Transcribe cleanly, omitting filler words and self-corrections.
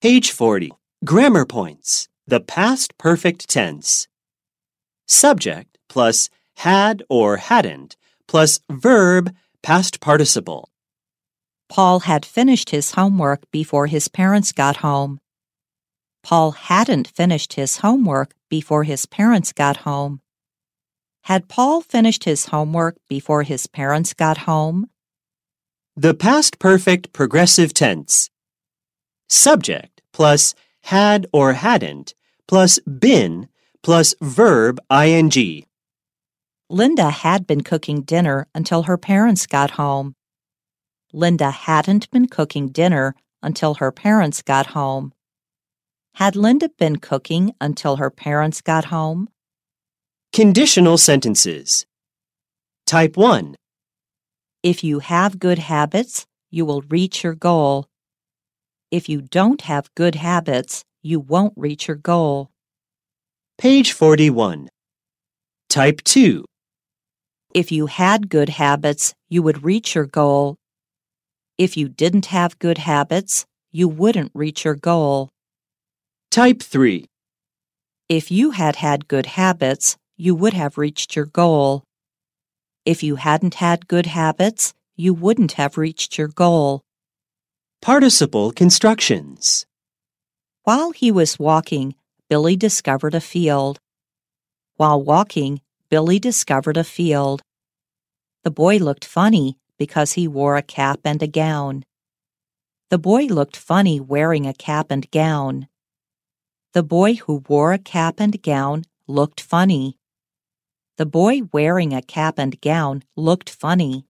Page 40. Grammar points. The past perfect tense. Subject plus had or hadn't plus verb past participle. Paul had finished his homework before his parents got home. Paul hadn't finished his homework before his parents got home. Had Paul finished his homework before his parents got home? The past perfect progressive tense. Subject plus had or hadn't plus been plus verb ing. Linda had been cooking dinner until her parents got home. Linda hadn't been cooking dinner until her parents got home. Had Linda been cooking until her parents got home? Conditional sentences. Type 1. If you have good habits, you will reach your goal. If you don't have good habits, you won't reach your goal. Page 41. Type 2. If you had good habits, you would reach your goal. If you didn't have good habits, you wouldn't reach your goal. Type 3. If you had had good habits, you would have reached your goal. If you hadn't had good habits, you wouldn't have reached your goal. Participle constructions. While he was walking, Billy discovered a field. While walking, Billy discovered a field. The boy looked funny because he wore a cap and a gown. The boy looked funny wearing a cap and gown. The boy who wore a cap and gown looked funny. The boy wearing a cap and gown looked funny.